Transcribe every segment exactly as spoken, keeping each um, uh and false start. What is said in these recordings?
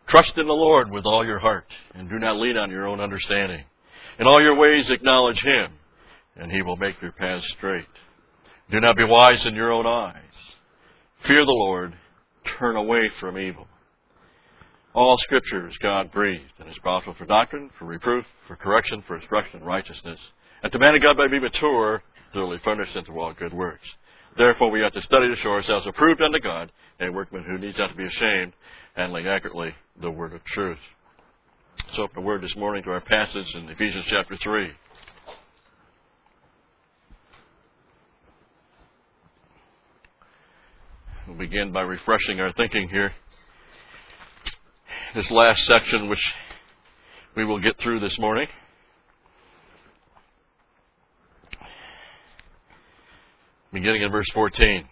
Trust in the Lord with all your heart, and do not lean on your own understanding. In all your ways acknowledge Him, and He will make your paths straight. Do not be wise in your own eyes. Fear the Lord, turn away from evil. All Scripture is God-breathed, and is profitable for doctrine, for reproof, for correction, for instruction in righteousness, and to man of God may be mature, thoroughly furnished into all good works. Therefore we ought to study to show ourselves approved unto God, a workman who needs not to be ashamed, handling accurately the word of truth. Let's open the word this morning to our passage in Ephesians chapter three. We'll begin by refreshing our thinking here. This last section, which we will get through this morning. Beginning in verse fourteen.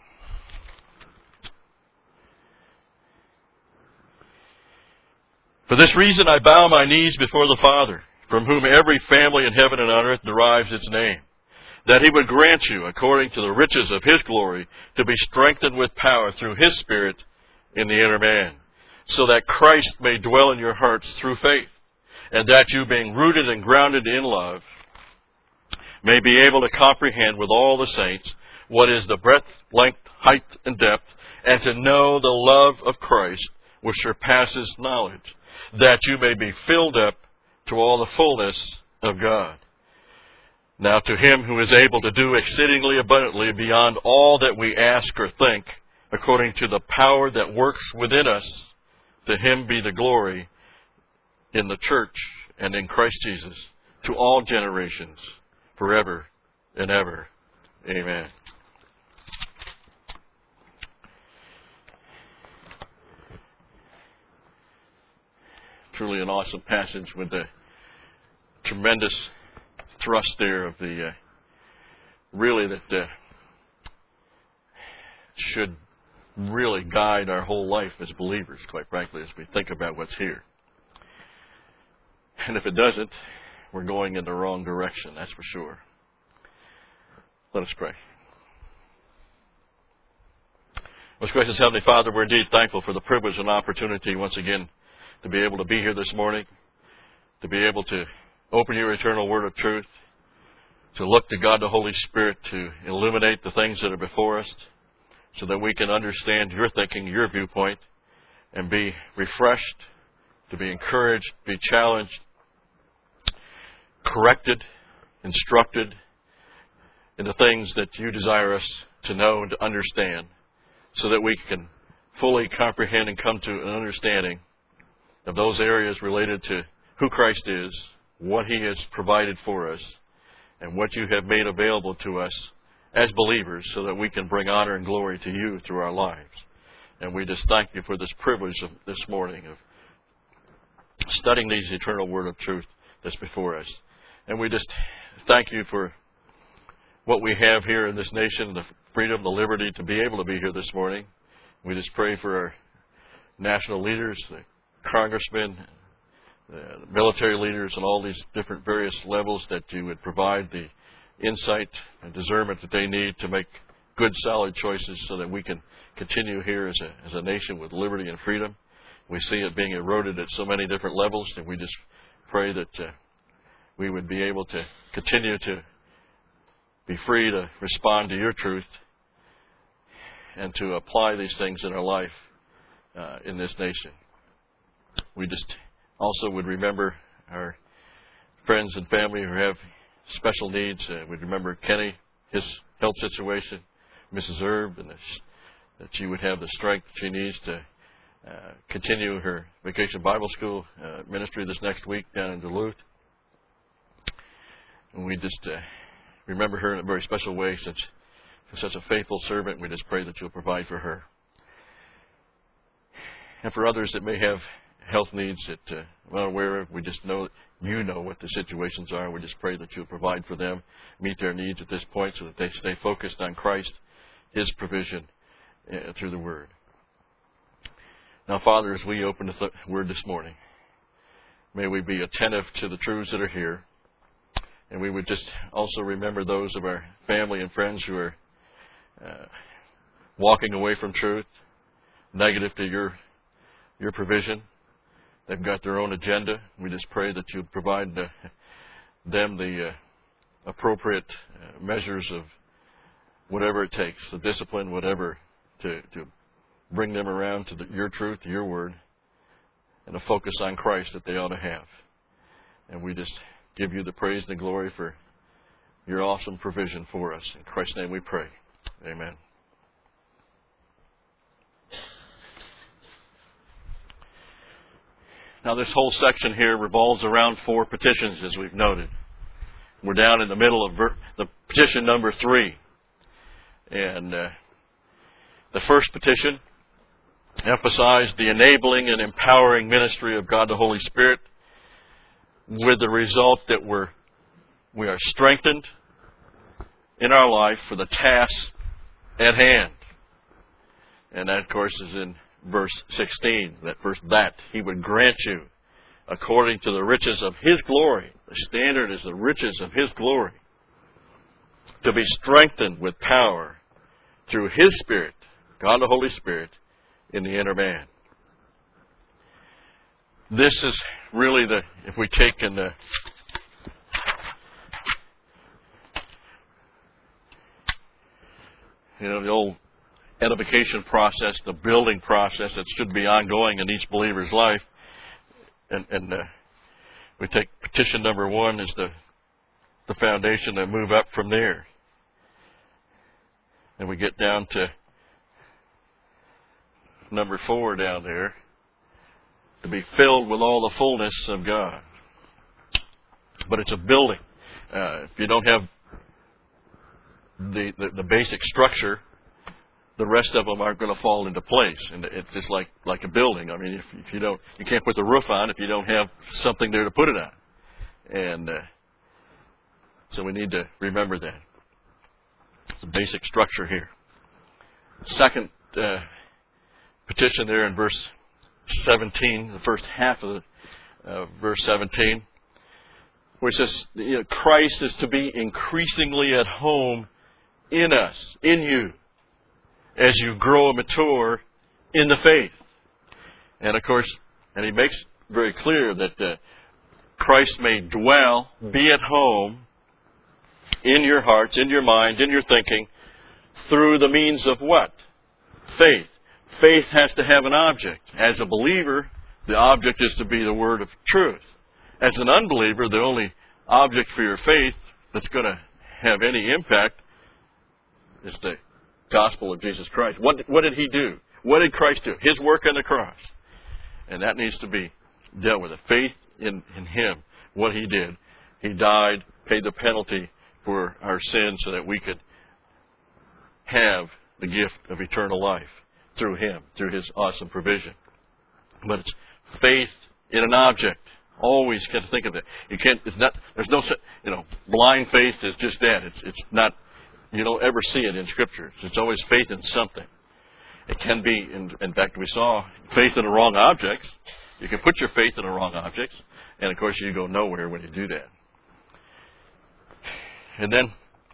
For this reason I bow my knees before the Father, from whom every family in heaven and on earth derives its name, that He would grant you, according to the riches of His glory, to be strengthened with power through His Spirit in the inner man, so that Christ may dwell in your hearts through faith, and that you, being rooted and grounded in love, may be able to comprehend with all the saints what is the breadth, length, height, and depth, and to know the love of Christ, which surpasses knowledge, that you may be filled up to all the fullness of God. Now to Him who is able to do exceedingly abundantly beyond all that we ask or think, according to the power that works within us, to Him be the glory in the church and in Christ Jesus, to all generations, forever and ever. Amen. Truly an awesome passage with the tremendous thrust there of the, uh, really that uh, should really guide our whole life as believers, quite frankly, as we think about what's here. And if it doesn't, we're going in the wrong direction, that's for sure. Let us pray. Most gracious Heavenly Father, we're indeed thankful for the privilege and opportunity once again to be able to be here this morning, to be able to open your eternal word of truth, to look to God the Holy Spirit to illuminate the things that are before us, so that we can understand your thinking, your viewpoint, and be refreshed, to be encouraged, be challenged, corrected, instructed in the things that you desire us to know and to understand, so that we can fully comprehend and come to an understanding of those areas related to who Christ is, what He has provided for us, and what you have made available to us as believers, so that we can bring honor and glory to you through our lives. And we just thank you for this privilege of this morning of studying these eternal word of truth that's before us. And we just thank you for what we have here in this nation, the freedom, the liberty to be able to be here this morning. We just pray for our national leaders, the congressmen, the military leaders, and all these different various levels, that you would provide the insight and discernment that they need to make good, solid choices, so that we can continue here as a, as a nation with liberty and freedom. We see it being eroded at so many different levels, and we just pray that uh, we would be able to continue to be free to respond to your truth and to apply these things in our life uh, in this nation. We just also would remember our friends and family who have special needs. Uh, we'd remember Kenny, his health situation, Missus Erb, and that you would have the strength she needs to uh, continue her Vacation Bible School uh, ministry this next week down in Duluth. And we just uh, remember her in a very special way, since she's such a faithful servant. We just pray that you'll provide for her. And for others that may have health needs that uh, we're not aware of, we just know that you know what the situations are. We just pray that you'll provide for them, meet their needs at this point, so that they stay focused on Christ, His provision uh, through the Word. Now, Father, as we open the th- Word this morning, may we be attentive to the truths that are here, and we would just also remember those of our family and friends who are uh, walking away from truth, negative to your your provision. They've got their own agenda. We just pray that you'd provide uh, them the uh, appropriate uh, measures of whatever it takes, the discipline, whatever, to, to bring them around to the, your truth, your word, and a focus on Christ that they ought to have. And we just give you the praise and the glory for your awesome provision for us. In Christ's name we pray. Amen. Now this whole section here revolves around four petitions, as we've noted. We're down in the middle of ver- the petition number three. And uh, the first petition emphasized the enabling and empowering ministry of God the Holy Spirit, with the result that we're, we are strengthened in our life for the task at hand. And that, of course, is in verse sixteen, that verse, that He would grant you according to the riches of His glory. The standard is the riches of His glory, to be strengthened with power through His Spirit, God the Holy Spirit, in the inner man. This is really the, if we take in the, you know, the old edification process, the building process that should be ongoing in each believer's life, and, and uh, we take petition number one as the, the foundation and move up from there. And we get down to number four down there, to be filled with all the fullness of God. But it's a building. Uh, if you don't have the, the, the basic structure, the rest of them aren't going to fall into place. And it's just like, like a building. I mean, if, if you don't, you can't put the roof on if you don't have something there to put it on. And uh, so we need to remember that. It's a basic structure here. Second uh, petition there in verse seventeen, the first half of the, uh, verse seventeen, where it says, you know, Christ is to be increasingly at home in us, in you, as you grow and mature in the faith. And of course, and he makes very clear that uh, Christ may dwell, be at home in your hearts, in your mind, in your thinking, through the means of what? Faith. Faith has to have an object. As a believer, the object is to be the word of truth. As an unbeliever, the only object for your faith that's going to have any impact is the gospel of Jesus Christ. What, what did He do? What did Christ do? His work on the cross. And that needs to be dealt with. Faith in, in Him, what He did. He died, paid the penalty for our sins so that we could have the gift of eternal life through Him, through His awesome provision. But it's faith in an object. Always got to think of it. You can't. It's not. There's no. You know, blind faith is just that. It's. It's not. You don't ever see it in Scripture. It's always faith in something. It can be. In, in fact, we saw faith in the wrong objects. You can put your faith in the wrong objects, and of course, you go nowhere when you do that. And then,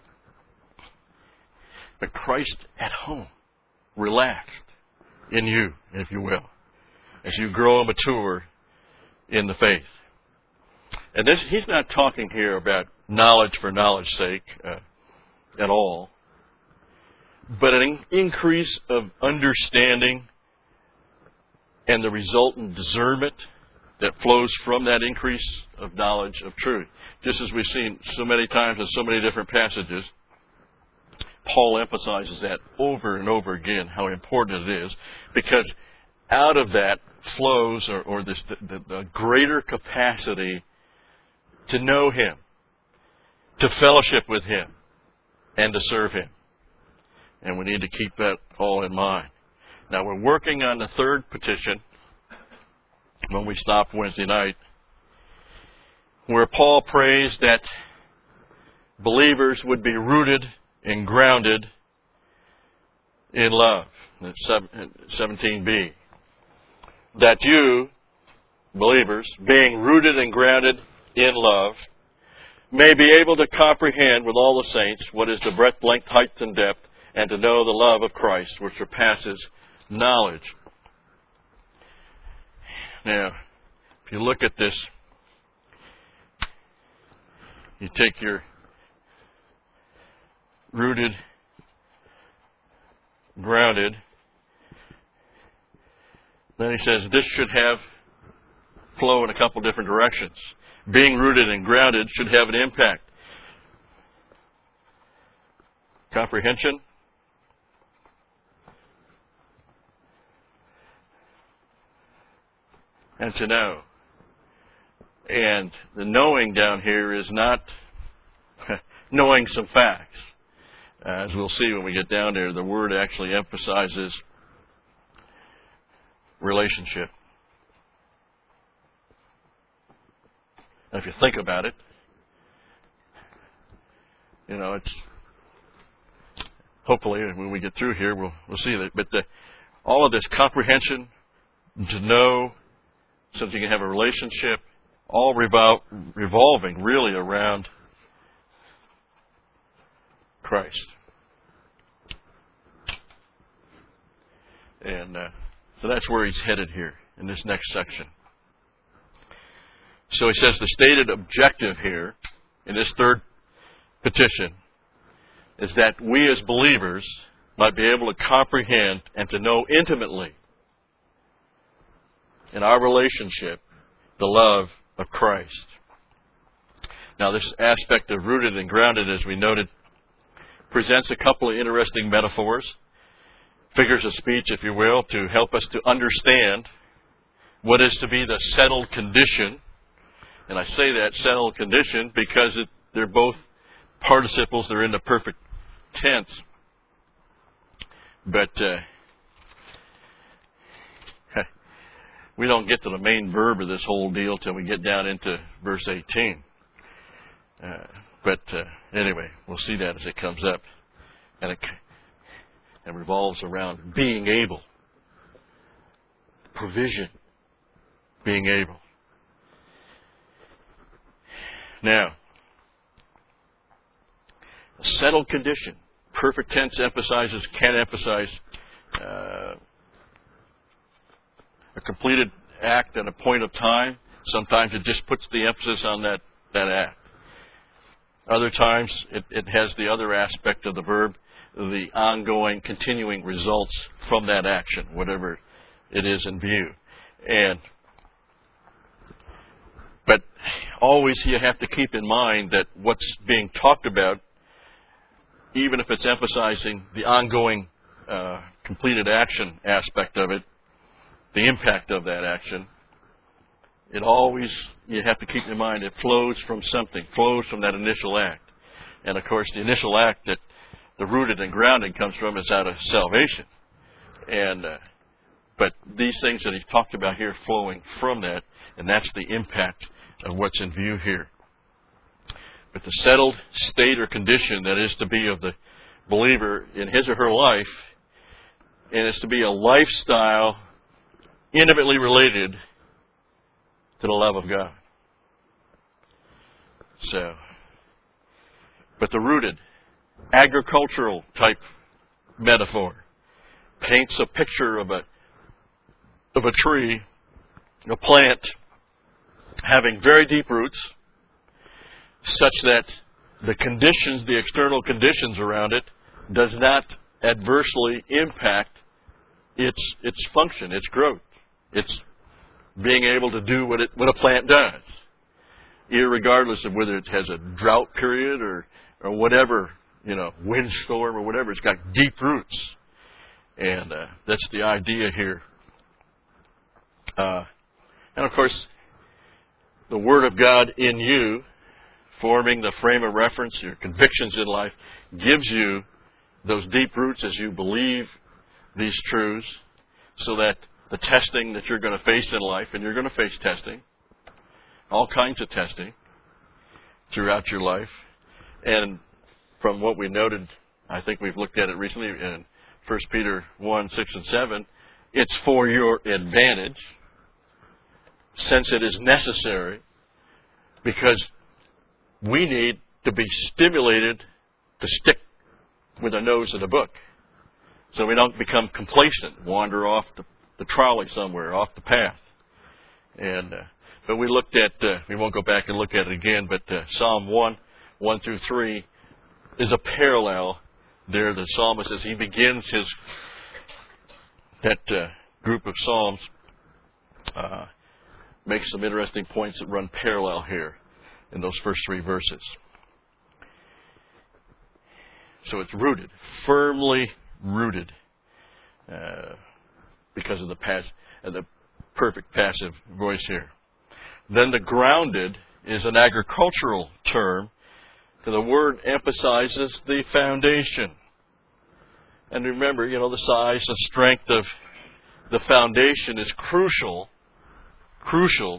but Christ at home, relaxed in you, if you will, as you grow and mature in the faith. And this, he's not talking here about knowledge for knowledge's sake uh, at all, but an in- increase of understanding and the resultant discernment that flows from that increase of knowledge of truth. Just as we've seen so many times in so many different passages, Paul emphasizes that over and over again, how important it is, because out of that flows, or, or this the, the greater capacity to know Him, to fellowship with Him, and to serve Him. And we need to keep that all in mind. Now, we're working on the third petition when we stopped Wednesday night, where Paul prays that believers would be rooted and grounded in love. seventeen b. That you, believers, being rooted and grounded in love, may be able to comprehend with all the saints what is the breadth, length, height, and depth, and to know the love of Christ, which surpasses knowledge. Now, If you look at this, you take your rooted, grounded. Then he says this should have flow in a couple different directions. Being rooted and grounded should have an impact. Comprehension. And to know. And the knowing down here is not knowing some facts. As we'll see when we get down there, the word actually emphasizes relationship. Now, if you think about it, you know, it's hopefully when we get through here, we'll we'll see that. But the, all of this comprehension, to know, so that you can have a relationship, all revol- revolving really around Christ. And uh, so that's where he's headed here in this next section. So he says the stated objective here in this third petition is that we as believers might be able to comprehend and to know intimately in our relationship the love of Christ. Now, this aspect of rooted and grounded, as we noted, presents a couple of interesting metaphors, figures of speech, if you will, to help us to understand what is to be the settled condition. And I say that settled condition because it, they're both participles. They're in the perfect tense. But uh, we don't get to the main verb of this whole deal till we get down into verse eighteen. Uh, but uh, anyway, we'll see that as it comes up. And it, it revolves around being able. Provision. Being able. Now, a settled condition. Perfect tense emphasizes, can emphasize uh, a completed act at a point of time. Sometimes it just puts the emphasis on that, that act. Other times it, it has the other aspect of the verb, the ongoing, continuing results from that action, whatever it is in view. And but always you have to keep in mind that what's being talked about, even if it's emphasizing the ongoing uh, completed action aspect of it, the impact of that action, it always, you have to keep in mind, it flows from something, flows from that initial act. And of course, the initial act that the rooted and grounded comes from is out of salvation. And uh, but these things that he's talked about here flowing from that, and that's the impact of what's in view here. But the settled state or condition that is to be of the believer in his or her life, and it's to be a lifestyle intimately related to the love of God. So, but the rooted, agricultural type metaphor paints a picture of a of a tree, a plant, having very deep roots, such that the conditions, the external conditions around it, does not adversely impact its its function, its growth, its being able to do what it what a plant does, irregardless of whether it has a drought period or or whatever, you know, windstorm or whatever. It's got deep roots, and uh, that's the idea here. Uh, and of course, the Word of God in you, forming the frame of reference, your convictions in life, gives you those deep roots as you believe these truths, so that the testing that you're going to face in life, and you're going to face testing, all kinds of testing throughout your life. And from what we noted, I think we've looked at it recently in First Peter one, six and seven, it's for your advantage, since it is necessary, because we need to be stimulated to stick with our nose in the book, so we don't become complacent, wander off the, the trolley somewhere, off the path. And uh, But we looked at, uh, we won't go back and look at it again, but uh, Psalm one, one through three is a parallel there. The psalmist, as he begins his, that uh, group of psalms, uh, makes some interesting points that run parallel here in those first three verses. So it's rooted, firmly rooted, uh, because of the pass, uh, the perfect passive voice here. Then the grounded is an agricultural term. The word emphasizes the foundation. And remember, you know, the size and strength of the foundation is crucial, crucial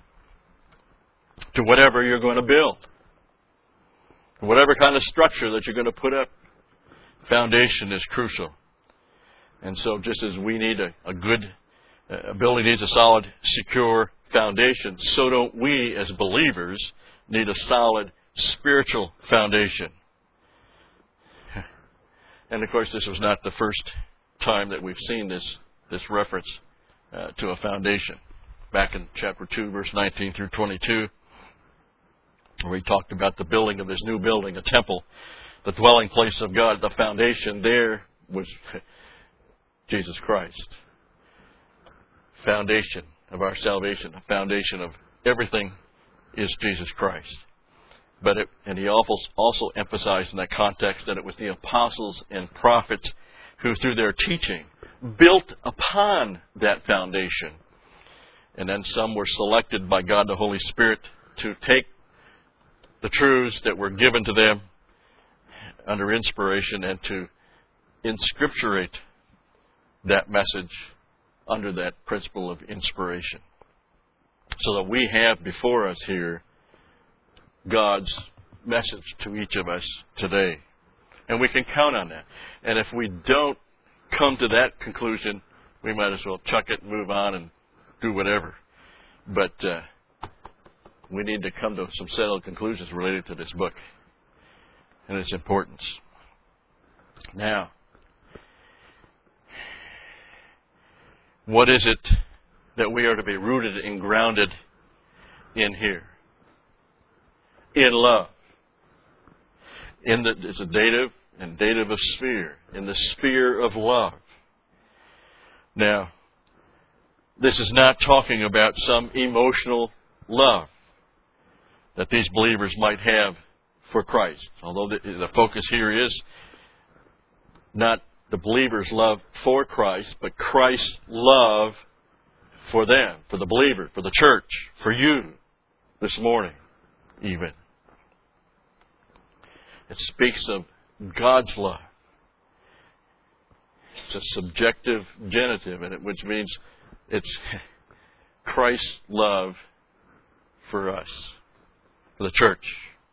to whatever you're going to build. Whatever kind of structure that you're going to put up, foundation is crucial. And so just as we need a, a good, uh, a building needs a solid, secure foundation, so don't we as believers need a solid spiritual foundation. And of course, this was not the first time that we've seen this, this reference uh, to a foundation. Back in chapter two, verse nineteen through twenty-two, where he talked about the building of his new building, a temple, the dwelling place of God. The foundation there was Jesus Christ. Foundation of our salvation, a foundation of everything is Jesus Christ. But it, and he also emphasized in that context that it was the apostles and prophets who, through their teaching, built upon that foundation. And then some were selected by God the Holy Spirit to take the truths that were given to them under inspiration and to inscripturate that message under that principle of inspiration. So that we have before us here God's message to each of us today. And we can count on that. And if we don't come to that conclusion, we might as well chuck it and move on and do whatever. But uh, we need to come to some settled conclusions related to this book and its importance. Now, what is it that we are to be rooted and grounded in here? In love. In the, it's a dative and dative of sphere. In the sphere of love. Now, this is not talking about some emotional love that these believers might have for Christ. Although the, the focus here is not the believer's love for Christ, but Christ's love for them, for the believer, for the church, for you this morning even. It speaks of God's love. It's a subjective genitive, and it, which means it's Christ's love for us, for the church.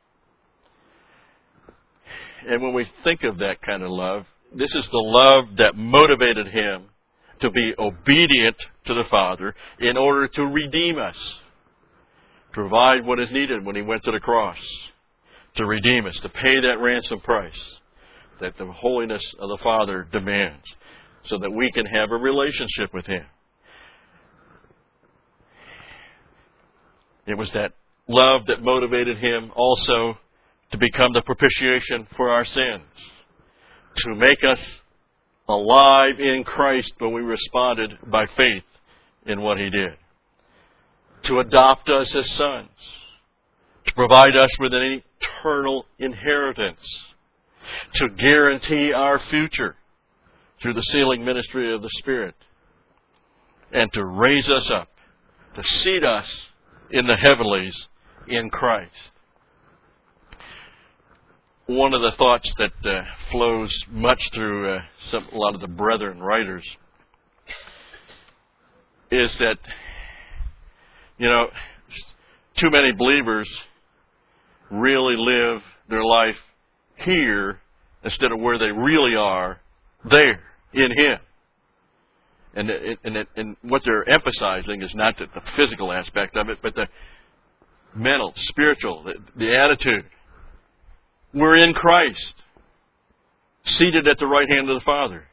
And when we think of that kind of love, this is the love that motivated him to be obedient to the Father in order to redeem us, to provide what is needed when he went to the cross, to redeem us, to pay that ransom price that the holiness of the Father demands, so that we can have a relationship with him. It was that love that motivated him also to become the propitiation for our sins, to make us alive in Christ when we responded by faith in what he did, to adopt us as sons, to provide us with an eternal inheritance, to guarantee our future through the sealing ministry of the Spirit, and to raise us up, to seat us in the heavenlies in Christ. One of the thoughts that uh, flows much through uh, some, a lot of the brethren writers is that, you know, too many believers really live their life here instead of where they really are, there, in Him. And, it, and, it, and what they're emphasizing is not the, the physical aspect of it, but the mental, spiritual, the, the attitude. We're in Christ, seated at the right hand of the Father.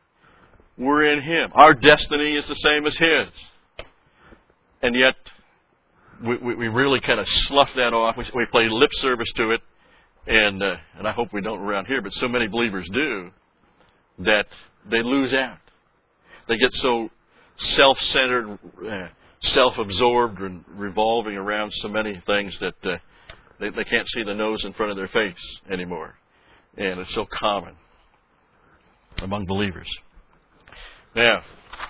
We're in Him. Our destiny is the same as His. And yet, we, we, we really kind of slough that off. We, we play lip service to it, and uh, and I hope we don't around here, but so many believers do, that they lose out. They get so self-centered, uh, self-absorbed, and revolving around so many things that uh, they, they can't see the nose in front of their face anymore. And it's so common among believers. Now,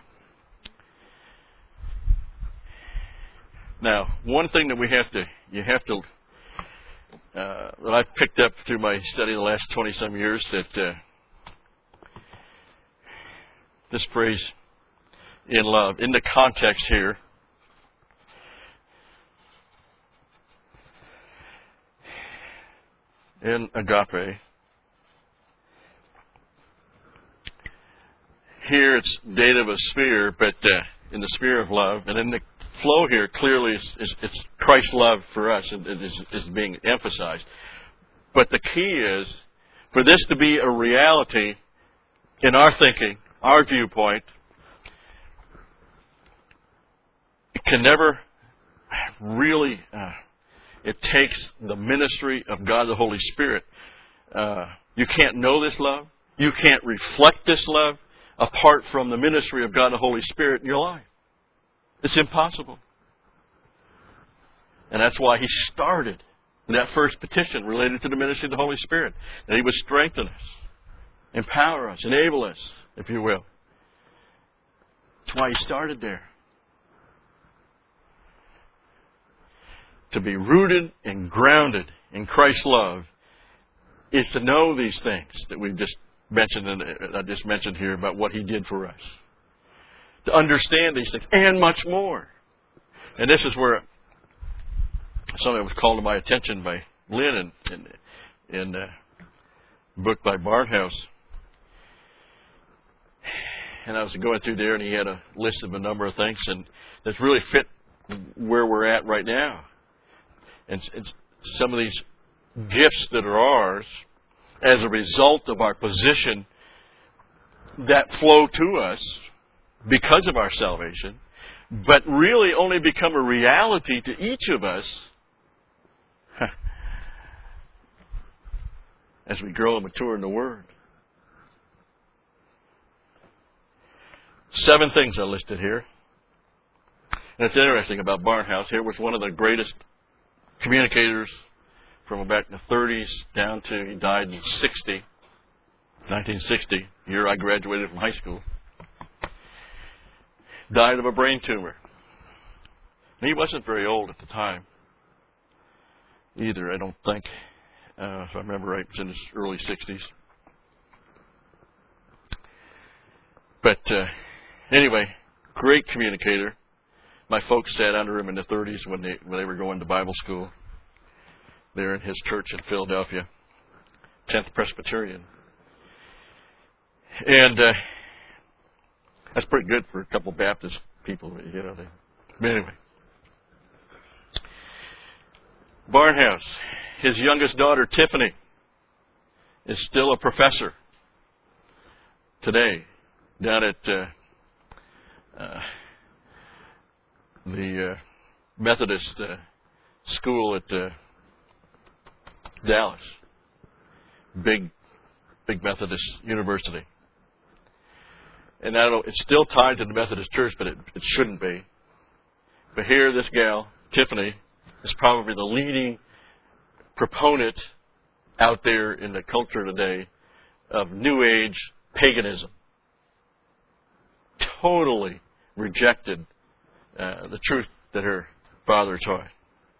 now, one thing that we have to, you have to, uh, that I've picked up through my study the last twenty-some years, that uh, this phrase, in love, in the context here, in agape, here it's dative of sphere, but uh, in the sphere of love, and in the flow here clearly is, is it's Christ's love for us, and it is, is being emphasized. But the key is for this to be a reality in our thinking, our viewpoint. It can never really. Uh, it takes the ministry of God the Holy Spirit. Uh, you can't know this love. You can't reflect this love apart from the ministry of God the Holy Spirit in your life. It's impossible. And that's why he started that first petition related to the ministry of the Holy Spirit. That he would strengthen us, empower us, enable us, if you will. That's why he started there. To be rooted and grounded in Christ's love is to know these things that we've just mentioned, and I just mentioned here about what he did for us. To understand these things and much more. And this is where something was called to my attention by Lynn in, in, in a book by Barnhouse. And I was going through there, and he had a list of a number of things, and that's really fit where we're at right now. And it's some of these gifts that are ours as a result of our position that flow to us because of our salvation, but really only become a reality to each of us as we grow and mature in the Word. Seven things I listed here. And it's interesting about Barnhouse. Here was one of the greatest communicators from about the thirties down to, he died in sixty, nineteen sixty, year I graduated from high school. Died of a brain tumor. And he wasn't very old at the time either, I don't think. Uh, if I remember right, it was in his early sixties. But uh, anyway, great communicator. My folks sat under him in the thirties when they when they were going to Bible school there in his church in Philadelphia, tenth Presbyterian. And uh, that's pretty good for a couple Baptist people, you know. They, but anyway, Barnhouse, his youngest daughter Tiffany, is still a professor today down at uh, uh, the uh, Methodist uh, school at uh, Dallas. Big, big Methodist university. And I don't know, it's still tied to the Methodist Church, but it, it shouldn't be. But here, this gal, Tiffany, is probably the leading proponent out there in the culture today of New Age paganism. Totally rejected uh, the truth that her father taught.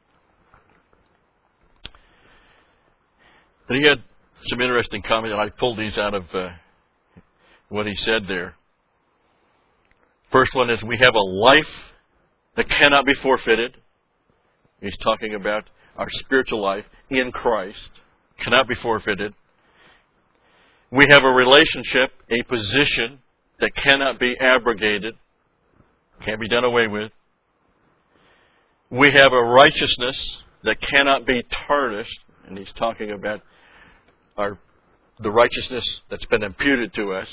But he had some interesting comments, and I pulled these out of uh, what he said there. First one is, we have a life that cannot be forfeited. He's talking about our spiritual life in Christ. Cannot be forfeited. We have a relationship, a position that cannot be abrogated. Can't be done away with. We have a righteousness that cannot be tarnished. And he's talking about our the righteousness that's been imputed to us.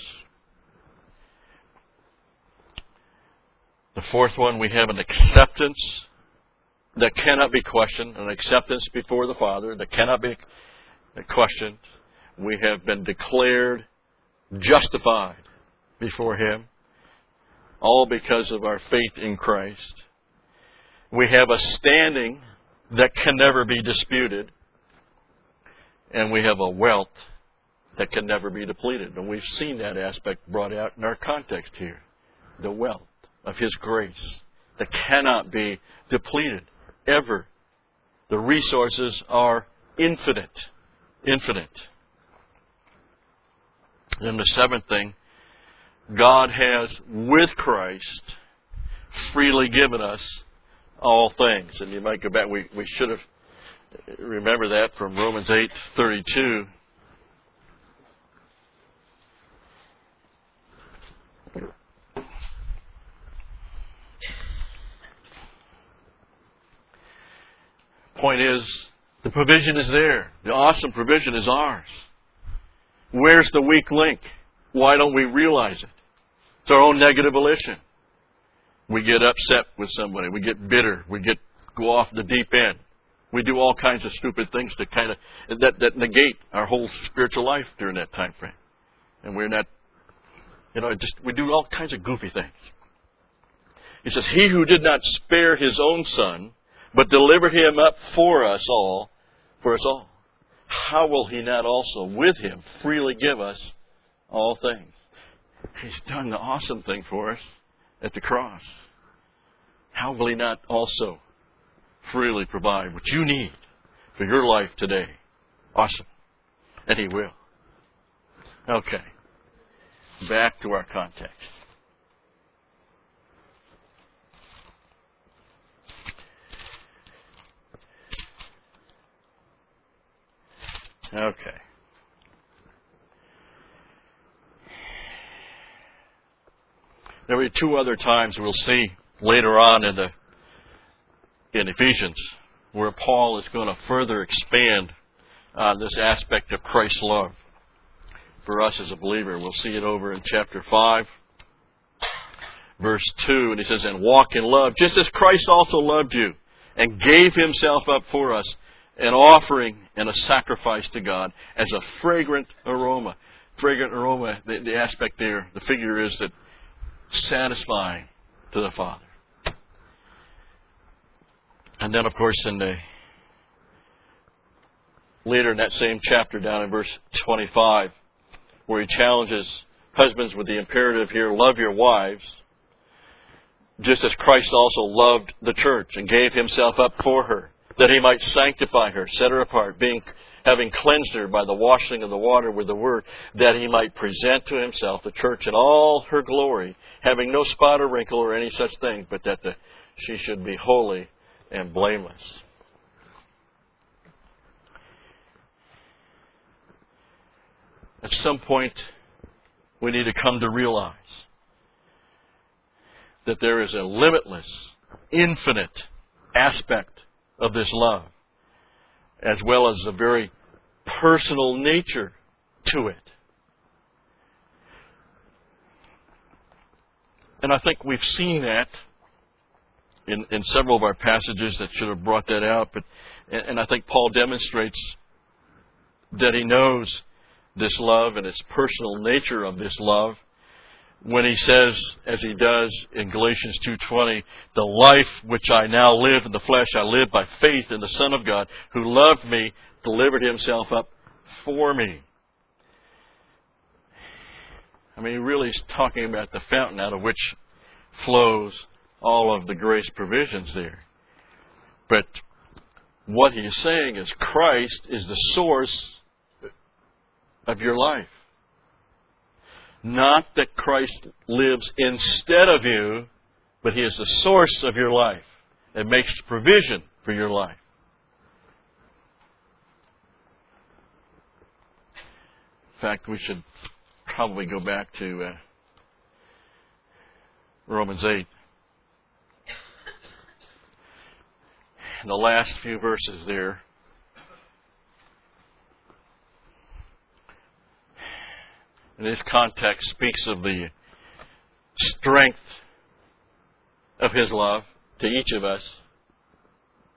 The fourth one, we have an acceptance that cannot be questioned, an acceptance before the Father that cannot be questioned. We have been declared justified before Him, all because of our faith in Christ. We have a standing that can never be disputed, and we have a wealth that can never be depleted. And we've seen that aspect brought out in our context here. The wealth of His grace that cannot be depleted ever. The resources are infinite. Infinite. And the seventh thing, God has, with Christ, freely given us all things. And you might go back, we, we should have remember that from Romans eight thirty-two. Point is, the provision is there. The awesome provision is ours. Where's the weak link? Why don't we realize it? It's our own negative volition. We get upset with somebody. We get bitter. We get go off the deep end. We do all kinds of stupid things to kind of that, that negate our whole spiritual life during that time frame. And we're not, you know, just we do all kinds of goofy things. He says, "He who did not spare His own Son, but delivered Him up for us all, for us all, how will He not also with Him freely give us all things?" He's done the awesome thing for us at the cross. How will He not also freely provide what you need for your life today? Awesome. And He will. Okay. Back to our context. Okay. There will be two other times we'll see later on in the in Ephesians where Paul is going to further expand on this aspect of Christ's love for us as a believer. We'll see it over in chapter five, verse two, and he says, "And walk in love, just as Christ also loved you, and gave Himself up for us, an offering and a sacrifice to God as a fragrant aroma." Fragrant aroma, the, the aspect there, the figure is that satisfying to the Father. And then, of course, in the later in that same chapter, down in verse twenty-five, where he challenges husbands with the imperative here, "Love your wives, just as Christ also loved the church and gave Himself up for her, that He might sanctify her, set her apart, being having cleansed her by the washing of the water with the word, that He might present to Himself the church in all her glory, having no spot or wrinkle or any such thing, but that the, she should be holy and blameless." At some point, we need to come to realize that there is a limitless, infinite aspect of this love, as well as a very personal nature to it. And I think we've seen that in, in several of our passages that should have brought that out. But and I think Paul demonstrates that he knows this love and its personal nature of this love when he says, as he does in Galatians two twenty, "The life which I now live in the flesh, I live by faith in the Son of God, who loved me, delivered Himself up for me." I mean, he really is talking about the fountain out of which flows all of the grace provisions there. But what he is saying is Christ is the source of your life. Not that Christ lives instead of you, but He is the source of your life and makes provision for your life. In fact, we should probably go back to uh, Romans eight. In the last few verses there, in this context, speaks of the strength of His love to each of us.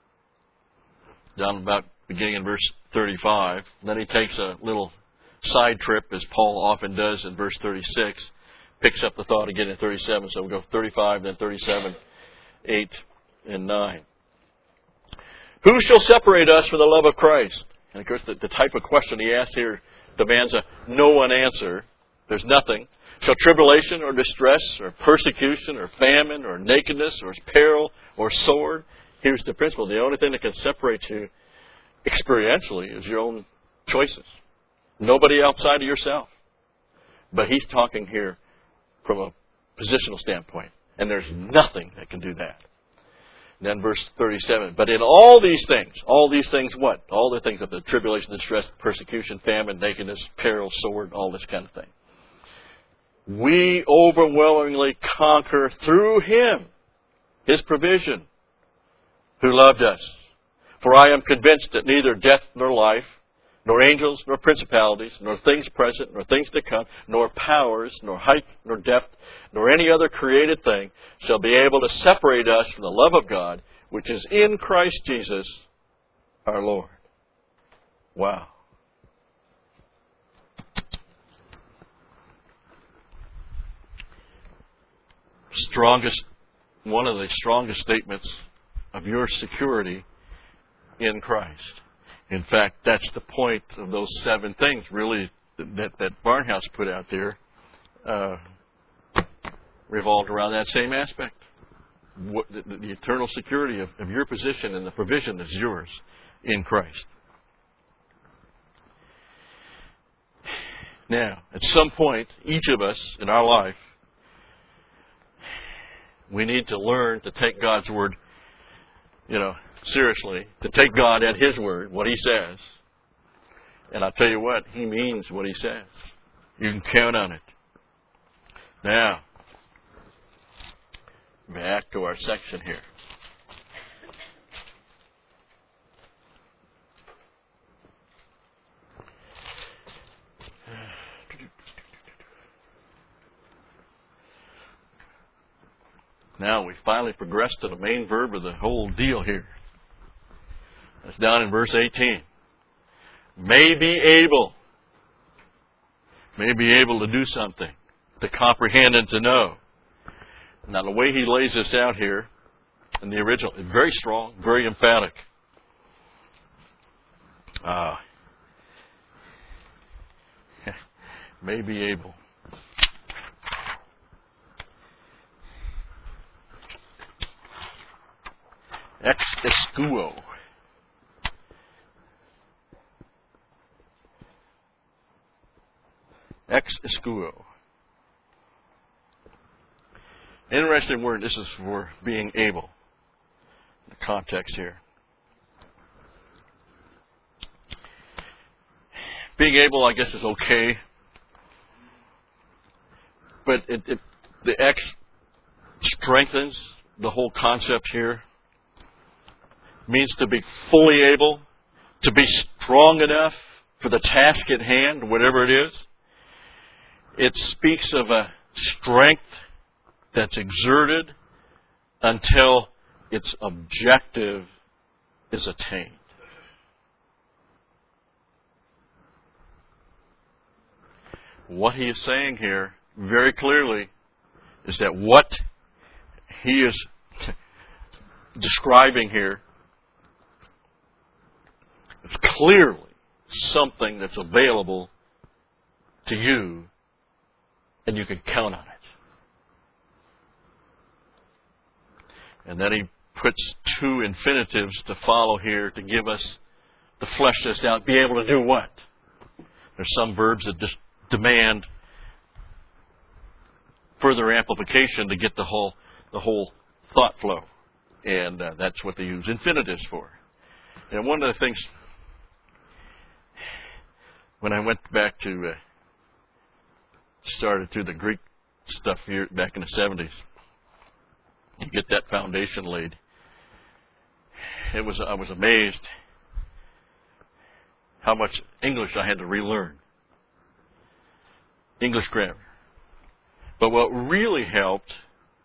down about beginning in verse thirty-five. Then he takes a little side trip, as Paul often does in verse thirty-six. Picks up the thought again in thirty-seven. So we'll go thirty-five, then thirty-seven, eight, and nine. Who shall separate us from the love of Christ? And of course, the, the type of question he asks here demands a no one answer. There's nothing. Shall tribulation or distress or persecution or famine or nakedness or peril or sword? Here's the principle. The only thing that can separate you experientially is your own choices. Nobody outside of yourself. But he's talking here from a positional standpoint. And there's nothing that can do that. And then verse thirty-seven. But in all these things, all these things what? All the things of the tribulation, distress, persecution, famine, nakedness, peril, sword, all this kind of thing. We overwhelmingly conquer through Him, His provision, who loved us. For I am convinced that neither death nor life, nor angels, nor principalities, nor things present, nor things to come, nor powers, nor height, nor depth, nor any other created thing shall be able to separate us from the love of God, which is in Christ Jesus our Lord. Wow. Strongest, one of the strongest statements of your security in Christ. In fact, that's the point of those seven things, really, that, that Barnhouse put out there, uh, revolved around that same aspect. What, the, the eternal security of, of your position and the provision is yours in Christ. Now, at some point, each of us in our life, we need to learn to take God's Word, you know, seriously, to take God at His word, what He says. And I'll tell you what, He means what He says. You can count on it. Now, back to our section here. Now we finally progressed to the main verb of the whole deal here. That's down in verse eighteen. May be able. May be able to do something. To comprehend and to know. Now the way he lays this out here in the original is very strong, very emphatic. Uh, may be able. Ex escuo. Ex escuo. Interesting word. This is for being able. The context here. Being able, I guess, is okay. But it, it, the ex strengthens the whole concept here. Means to be fully able, to be strong enough for the task at hand, whatever it is. It speaks of a strength that's exerted until its objective is attained. What he is saying here very clearly is that what he is describing here is clearly something that's available to you, and you can count on it. And then he puts two infinitives to follow here to give us, to flesh this out, be able to do what? There's some verbs that just demand further amplification to get the whole the whole thought flow. And uh, that's what they use infinitives for. And one of the things, when I went back to, uh, started through the Greek stuff here back in the seventies, to get that foundation laid, it was I was amazed how much English I had to relearn. English grammar. But what really helped,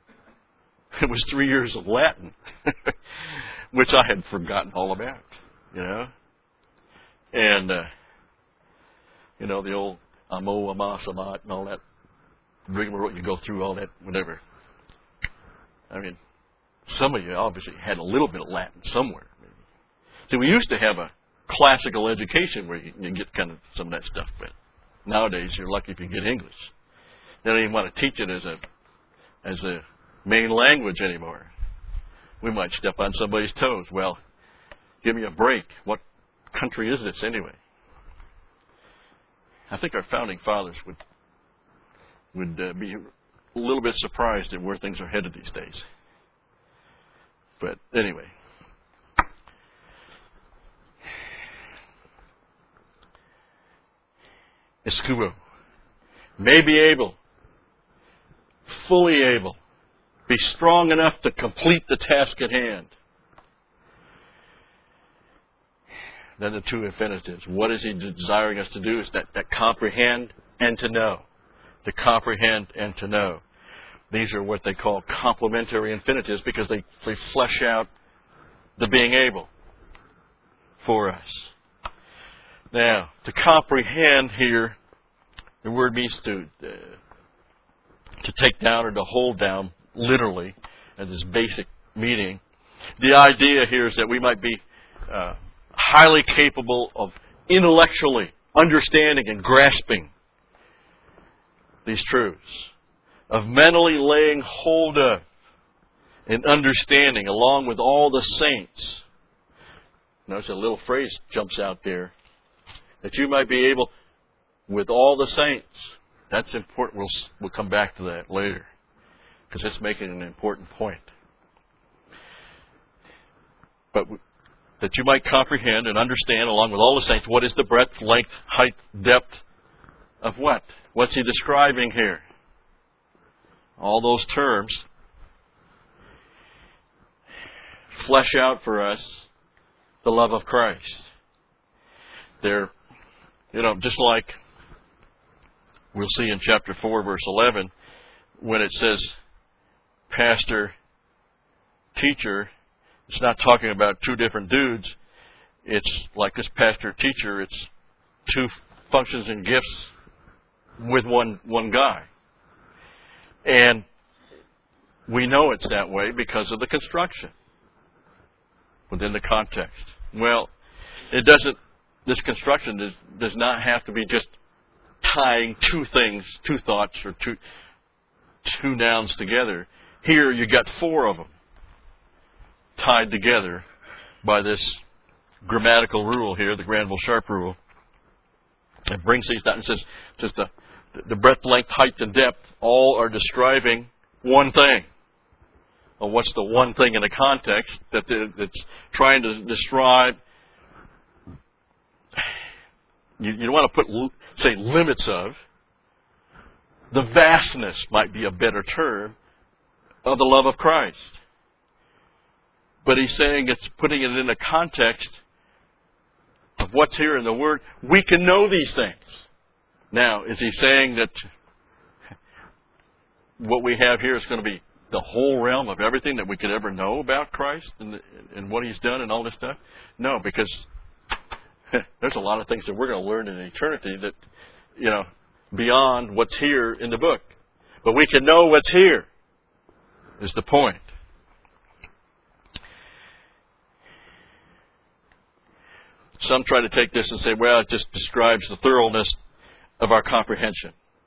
it was three years of Latin, which I had forgotten all about. you know. And, uh, you know, the old amo, ama, samat, and all that rigmarole, you go through all that, whatever. I mean, some of you obviously had a little bit of Latin somewhere. Maybe. See, we used to have a classical education where you, you get kind of some of that stuff, but nowadays you're lucky if you get English. They don't even want to teach it as a as a main language anymore. We might step on somebody's toes. Well, give me a break. What country is this anyway? I think our founding fathers would would uh, be a little bit surprised at where things are headed these days. But anyway. Escubo. May be able, fully able, be strong enough to complete the task at hand. Then the two infinitives. What is he desiring us to do? Is that, that comprehend and to know. To comprehend and to know. These are what they call complementary infinitives because they, they flesh out the being able for us. Now, to comprehend here, the word means to uh, to take down or to hold down, literally, as its basic meaning. The idea here is that we might be uh, highly capable of intellectually understanding and grasping these truths, of mentally laying hold of and understanding along with all the saints. Notice a little phrase jumps out there. That you might be able, with all the saints. That's important. We'll, we'll come back to that later. Because it's making an important point. But that you might comprehend and understand, along with all the saints, what is the breadth, length, height, depth of what? What's he describing here? All those terms flesh out for us the love of Christ. They're You know, just like we'll see in chapter four, verse eleven, when it says pastor, teacher, it's not talking about two different dudes. It's like this pastor, teacher, it's two functions and gifts with one, one guy. And we know it's that way because of the construction within the context. Well, it doesn't This construction does, does not have to be just tying two things, two thoughts, or two two nouns together. Here you got four of them tied together by this grammatical rule here, the Granville-Sharp rule. It brings these down and says just the, the breadth, length, height, and depth all are describing one thing. Well, what's the one thing in the context that it's trying to describe? You, you want to put, say, limits of. The vastness might be a better term of the love of Christ. But he's saying it's putting it in the context of what's here in the Word. We can know these things. Now, is he saying that what we have here is going to be the whole realm of everything that we could ever know about Christ and, the, and what he's done and all this stuff? No, because there's a lot of things that we're going to learn in eternity that, you know, beyond what's here in the book. But we can know what's here, is the point. Some try to take this and say, well, it just describes the thoroughness of our comprehension.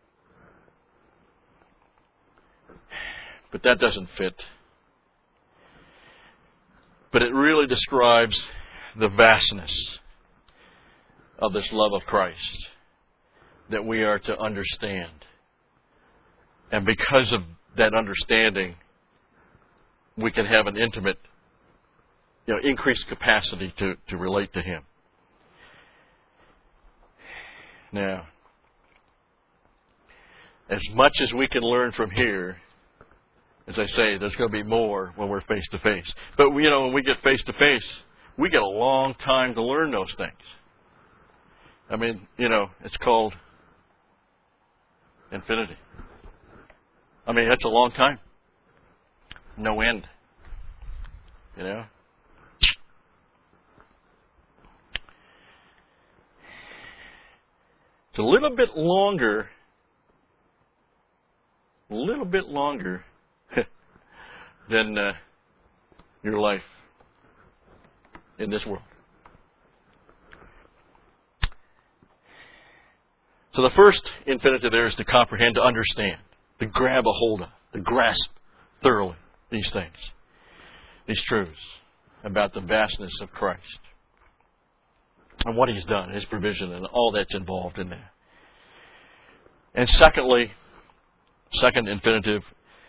But that doesn't fit. But it really describes the vastness of this love of Christ that we are to understand. And because of that understanding, we can have an intimate, you know, increased capacity to, to relate to Him. Now, as much as we can learn from here, as I say, there's going to be more when we're face to face. But, you know, when we get face to face, we get a long time to learn those things. I mean, you know, it's called infinity. I mean, that's a long time. No end. You know? It's a little bit longer, a little bit longer than uh, your life in this world. So the first infinitive there is to comprehend, to understand, to grab a hold of, to grasp thoroughly these things, these truths about the vastness of Christ and what He's done, His provision, and all that's involved in that. And secondly, second infinitive,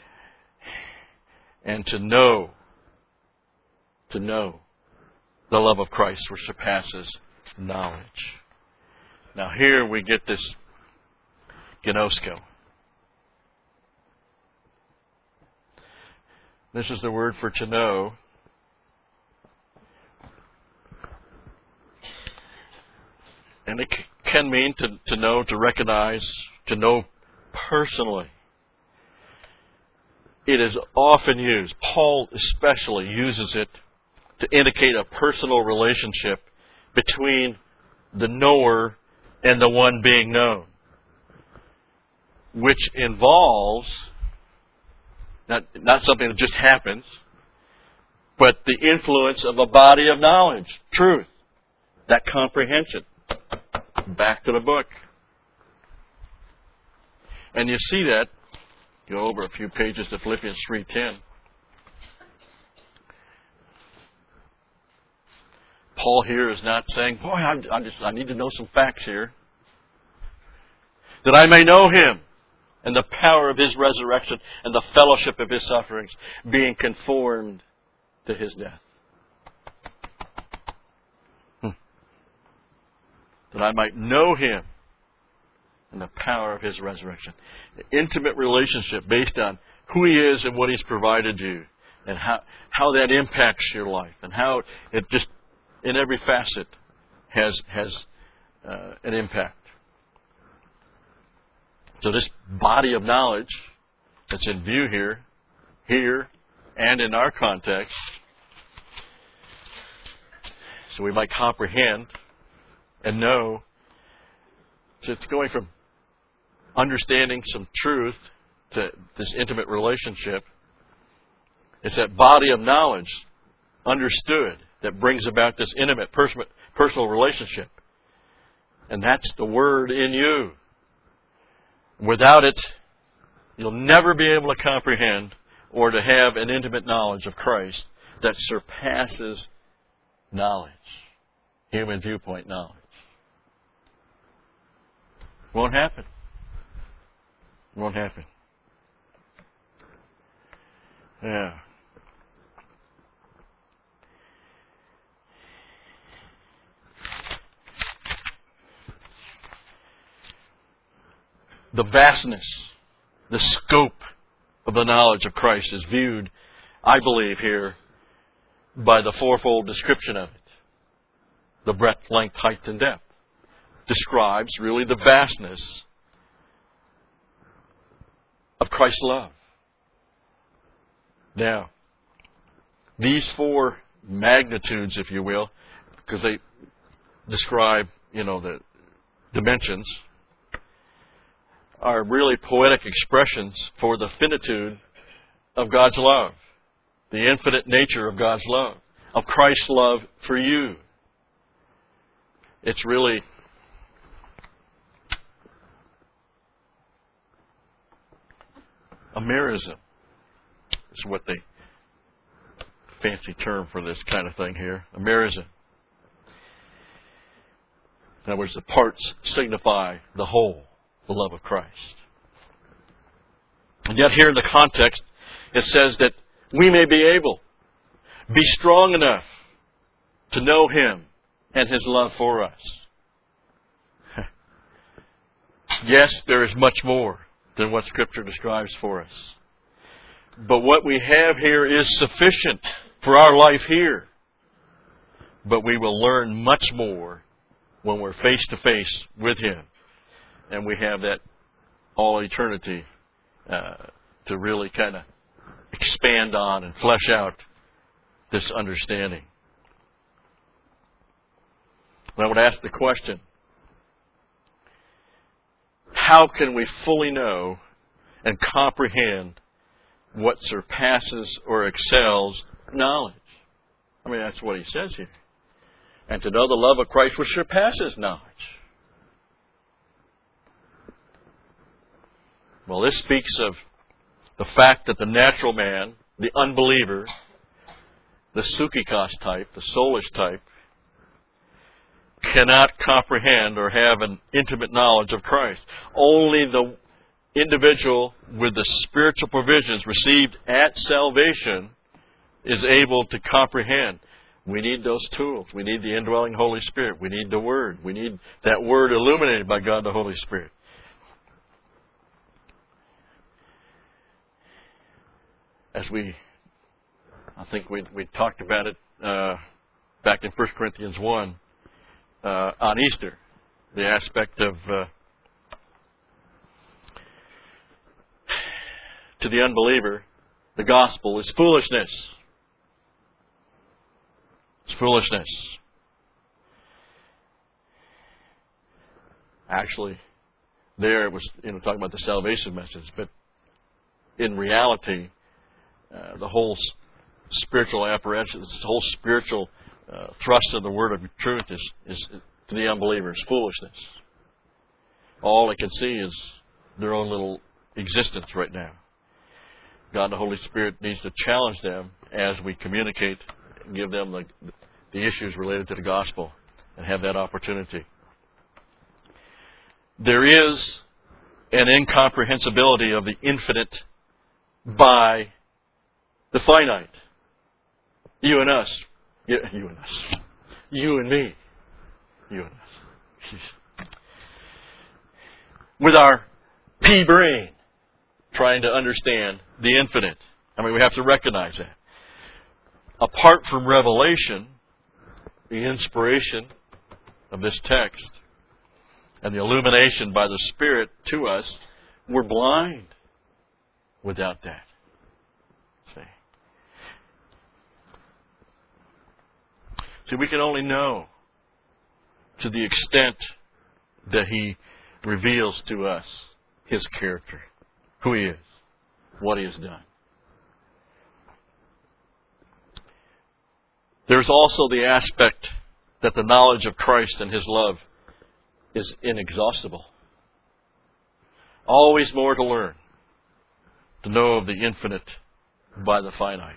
and to know, to know the love of Christ which surpasses knowledge. Now here we get this gnosko. This is the word for to know. And it can mean to, to know, to recognize, to know personally. It is often used, Paul especially uses it to indicate a personal relationship between the knower and the one being known, which involves not, not something that just happens, but the influence of a body of knowledge, truth, that comprehension. Back to the book. And you see that, go over a few pages to Philippians three ten. Paul here is not saying, boy, I, I just I need to know some facts here. That I may know Him and the power of His resurrection and the fellowship of His sufferings, being conformed to His death. Hmm. That I might know Him and the power of His resurrection. An intimate relationship based on who He is and what He's provided you, and how, how that impacts your life, and how it just in every facet has has uh, an impact. So this body of knowledge that's in view here, here, and in our context, so we might comprehend and know. So it's going from understanding some truth to this intimate relationship. It's that body of knowledge, understood, that brings about this intimate personal relationship. And that's the Word in you. Without it, you'll never be able to comprehend or to have an intimate knowledge of Christ that surpasses knowledge, human viewpoint knowledge. Won't happen. Won't happen. Yeah. The vastness, the scope of the knowledge of Christ is viewed, I believe, here by the fourfold description of it. The breadth, length, height, and depth describes really the vastness of Christ's love. Now, these four magnitudes, if you will, because they describe, you know, the dimensions, are really poetic expressions for the finitude of God's love, the infinite nature of God's love, of Christ's love for you. It's really a merism. Is what the fancy term for this kind of thing here, a merism. In other words, the parts signify the whole, the love of Christ. And yet here in the context, it says that we may be able, be strong enough to know Him and His love for us. Yes, there is much more than what Scripture describes for us. But what we have here is sufficient for our life here. But we will learn much more when we're face to face with Him. And we have that all eternity uh, to really kind of expand on and flesh out this understanding. And I would ask the question, how can we fully know and comprehend what surpasses or excels knowledge? I mean, that's what he says here. And to know the love of Christ which surpasses knowledge. Well, this speaks of the fact that the natural man, the unbeliever, the psychikos type, the soulish type, cannot comprehend or have an intimate knowledge of Christ. Only the individual with the spiritual provisions received at salvation is able to comprehend. We need those tools. We need the indwelling Holy Spirit. We need the Word. We need that Word illuminated by God the Holy Spirit. As we, I think we we talked about it uh, back in First Corinthians one uh, on Easter, the aspect of uh, to the unbeliever, the gospel is foolishness. It's foolishness. Actually, there it was, you know, talking about the salvation message, but in reality, uh, the whole spiritual apparatus, the whole spiritual uh, thrust of the word of truth is, is to the unbeliever is foolishness. All they can see is their own little existence right now. God the Holy Spirit needs to challenge them as we communicate and give them the, the issues related to the gospel and have that opportunity. There is an incomprehensibility of the infinite by the finite. You and us. You, you and us. You and me. You and us. With our pea brain, trying to understand the infinite. I mean, we have to recognize that. Apart from revelation, the inspiration of this text, and the illumination by the Spirit to us, we're blind without that. See? See, we can only know to the extent that He reveals to us His character, who He is, what He has done. There's also the aspect that the knowledge of Christ and His love is inexhaustible. Always more to learn, to know of the infinite by the finite.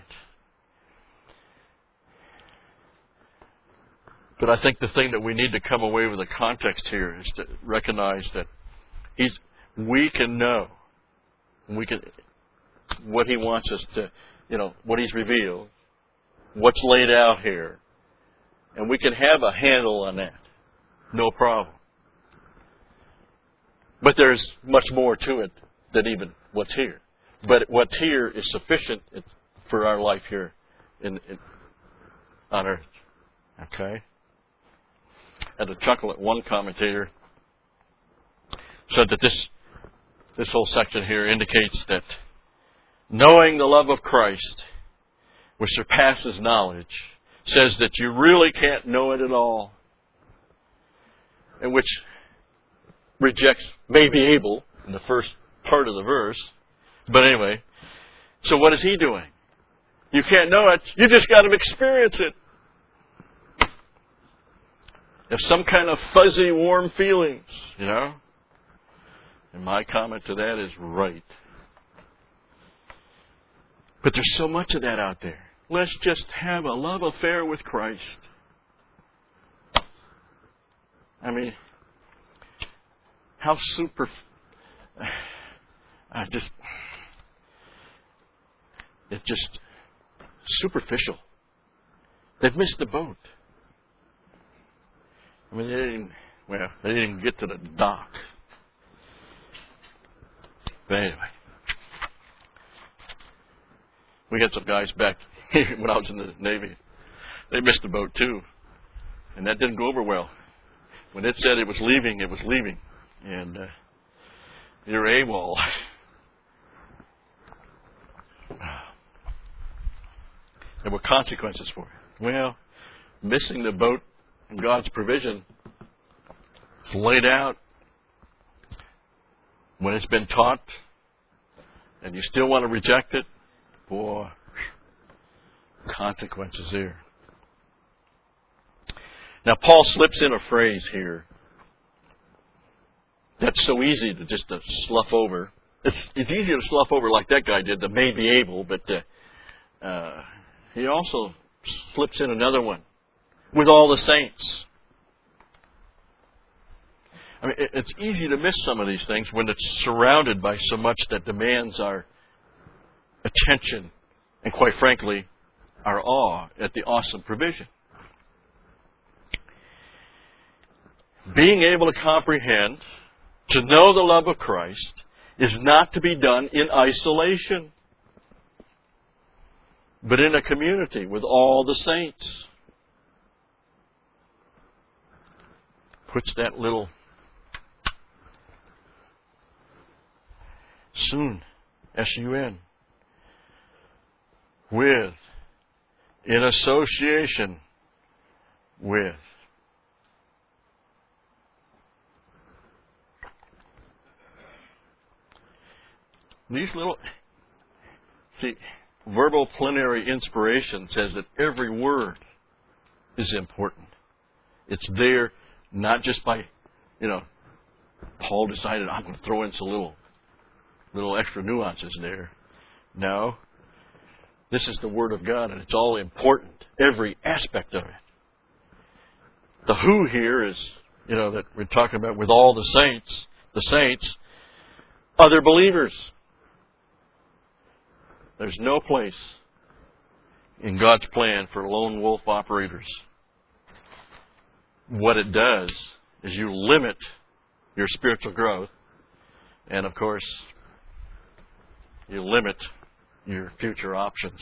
But I think the thing that we need to come away with the context here is to recognize that He's, we can know, we can, what He wants us to, you know, what He's revealed, what's laid out here, and we can have a handle on that. No problem. But there's much more to it than even what's here. But what's here is sufficient for our life here in, in, on earth. Okay? I had a chuckle at one commentator said that this this whole section here indicates that knowing the love of Christ, which surpasses knowledge, says that you really can't know it at all. And which rejects may be able in the first part of the verse. But anyway, so what is he doing? You can't know it. You just got to experience it. If some kind of fuzzy, warm feelings, you know. And my comment to that is right. But there's so much of that out there. Let's just have a love affair with Christ. I mean, how super... I just... It's just superficial. They've missed the boat. I mean, they didn't... Well, they didn't even get to the dock. But anyway. We had some guys back when I was in the Navy. They missed the boat too. And that didn't go over well. When it said it was leaving, it was leaving. And uh, you're AWOL. There were consequences for it. Well, missing the boat and God's provision is laid out when it's been taught and you still want to reject it, boy, consequences there. Now, Paul slips in a phrase here that's so easy to just to slough over. It's, it's easy to slough over like that guy did, the may be able, but uh, uh, he also slips in another one, with all the saints. I mean, it, it's easy to miss some of these things when it's surrounded by so much that demands our attention and, quite frankly, our awe at the awesome provision. Being able to comprehend, to know the love of Christ, is not to be done in isolation, but in a community with all the saints. Puts that little soon, S U N, with, in association with. These little, see, verbal plenary inspiration says that every word is important. It's there not just by, you know, Paul decided I'm going to throw in some little, little extra nuances there. No. This is the Word of God, and it's all important. Every aspect of it. The who here is, you know, that we're talking about with all the saints, the saints, other believers. There's no place in God's plan for lone wolf operators. What it does is you limit your spiritual growth, and of course, you limit your future options.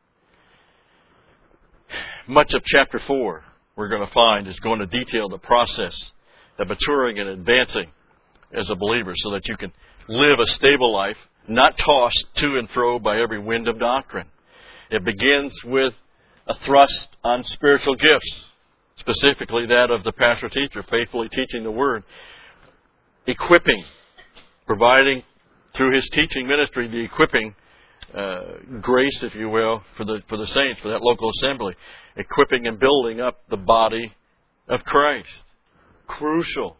Much of chapter four, we're going to find, is going to detail the process of maturing and advancing as a believer so that you can live a stable life, not tossed to and fro by every wind of doctrine. It begins with a thrust on spiritual gifts, specifically that of the pastor-teacher, faithfully teaching the Word, equipping, providing through his teaching ministry the equipping uh, grace, if you will, for the for the saints, for that local assembly, equipping and building up the body of Christ. Crucial.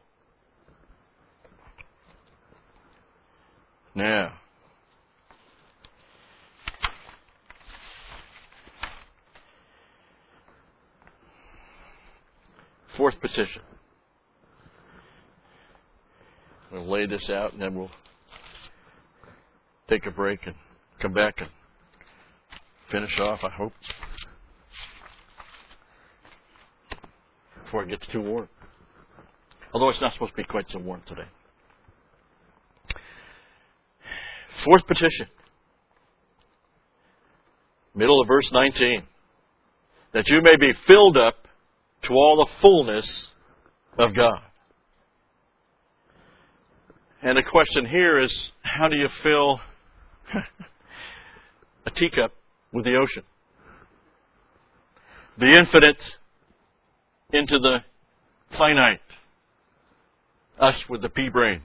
Now, fourth petition. We'll lay this out and then we'll take a break and come back and finish off, I hope, before it gets too warm. Although it's not supposed to be quite so warm today. Fourth petition. Middle of verse nineteen. That you may be filled up to all the fullness of God. And the question here is, how do you fill a teacup with the ocean? The infinite into the finite. Us with the pea brain.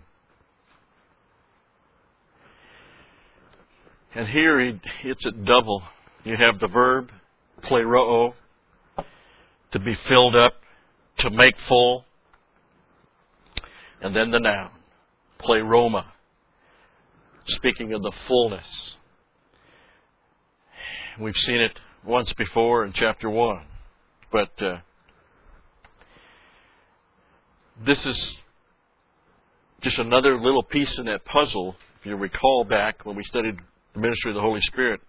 And here he hits it double. You have the verb, pleroo, to be filled up, to make full. And then the noun, pleroma, speaking of the fullness. We've seen it once before in chapter one. But uh, this is just another little piece in that puzzle, if you recall back when we studied the ministry of the Holy Spirit,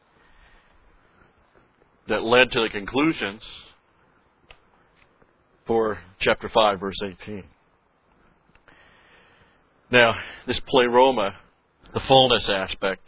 that led to the conclusions for chapter five, verse eighteen. Now, this pleroma, the fullness aspect,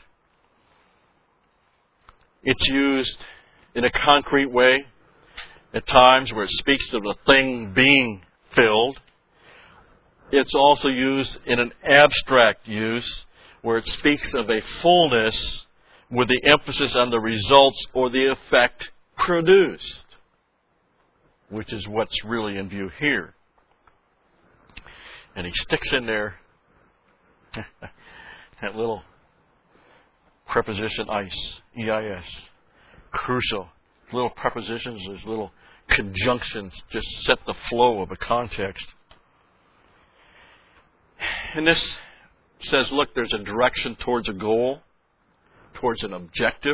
it's used in a concrete way at times where it speaks of the thing being filled. It's also used in an abstract use where it speaks of a fullness with the emphasis on the results or the effect produced, which is what's really in view here. And he sticks in there That little preposition ice, E I S, crucial. Little prepositions, those little conjunctions just set the flow of a context. And this says, look, there's a direction towards a goal, towards an objective.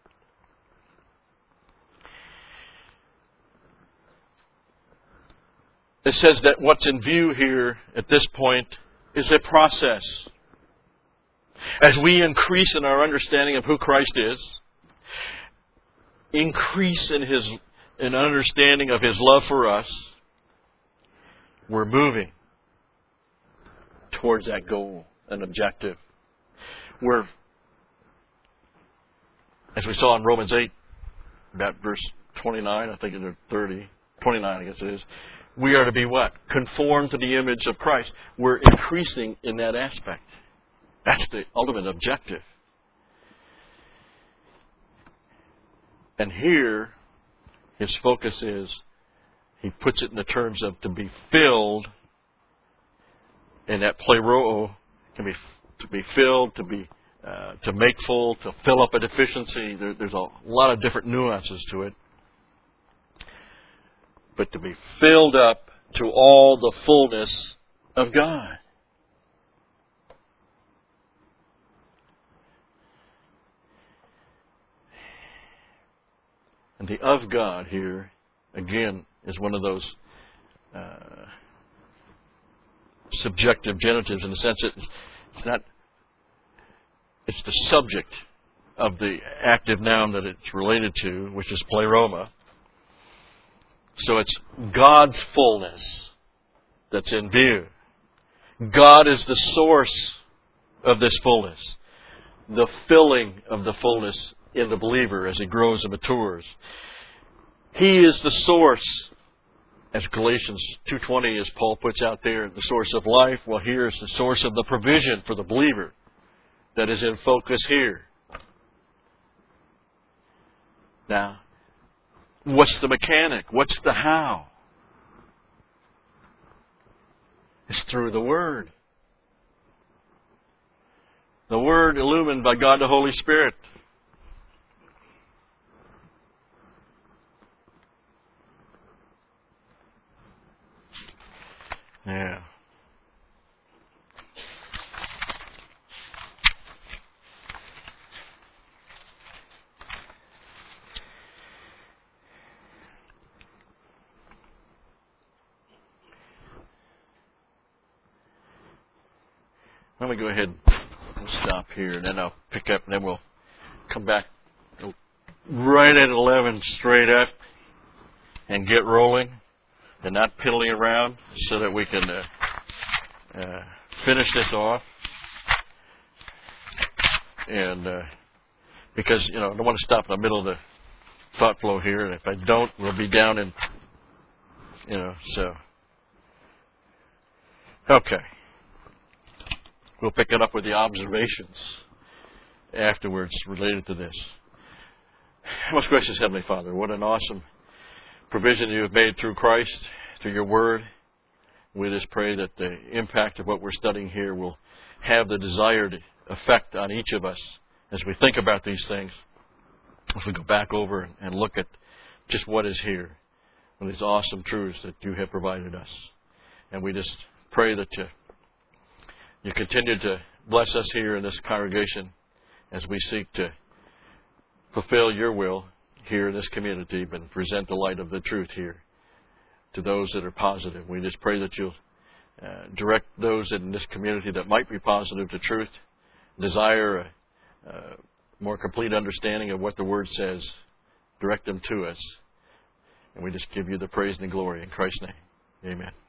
It says that what's in view here at this point is a process. As we increase in our understanding of who Christ is, increase in His in understanding of His love for us, we're moving towards that goal, an objective. We're, as we saw in Romans eight, about verse twenty-nine, I think it's thirty, twenty-nine I guess it is, we are to be what? Conformed to the image of Christ. We're increasing in that aspect. That's the ultimate objective. And here, his focus is, he puts it in the terms of to be filled, and that pleroo can be to be filled, to be uh, to make full, to fill up a deficiency. There, there's a lot of different nuances to it. But to be filled up to all the fullness of God. And the of God here, again, is one of those uh, subjective genitives in the sense that it's not, it's the subject of the active noun that it's related to, which is pleroma. So it's God's fullness that's in view. God is the source of this fullness. The filling of the fullness in the believer as he grows and matures. He is the source, as Galatians two twenty, as Paul puts out there, the source of life. Well, here is the source of the provision for the believer that is in focus here. Now, what's the mechanic? What's the how? It's through the Word. The Word illumined by God the Holy Spirit. Yeah. Let me go ahead and stop here, and then I'll pick up, and then we'll come back right at eleven straight up and get rolling and not piddling around so that we can uh, uh, finish this off. And uh, because, you know, I don't want to stop in the middle of the thought flow here, and if I don't, we'll be down in, you know, so. Okay. We'll pick it up with the observations afterwards related to this. Most gracious Heavenly Father, what an awesome provision you have made through Christ, through your Word. We just pray that the impact of what we're studying here will have the desired effect on each of us as we think about these things, as we go back over and look at just what is here, and these awesome truths that you have provided us. And we just pray that you, you continue to bless us here in this congregation as we seek to fulfill your will here in this community, but present the light of the truth here to those that are positive. We just pray that you'll uh, direct those in this community that might be positive to truth, desire a, a more complete understanding of what the Word says. Direct them to us. And we just give you the praise and the glory in Christ's name. Amen.